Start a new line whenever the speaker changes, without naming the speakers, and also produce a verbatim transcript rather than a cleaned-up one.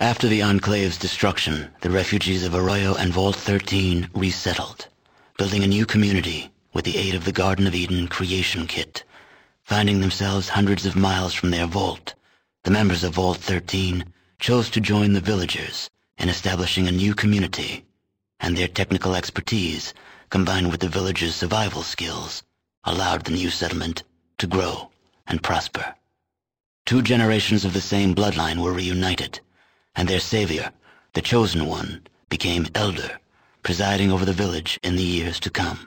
After the Enclave's destruction, the refugees of Arroyo and Vault thirteen resettled, building a new community with the aid of the Garden of Eden creation kit. Finding themselves hundreds of miles from their vault, the members of Vault thirteen chose to join the villagers in establishing a new community, and their technical expertise, combined with the villagers' survival skills, allowed the new settlement to grow and prosper. Two generations of the same bloodline were reunited, and their savior, the Chosen One, became elder, presiding over the village in the years to come.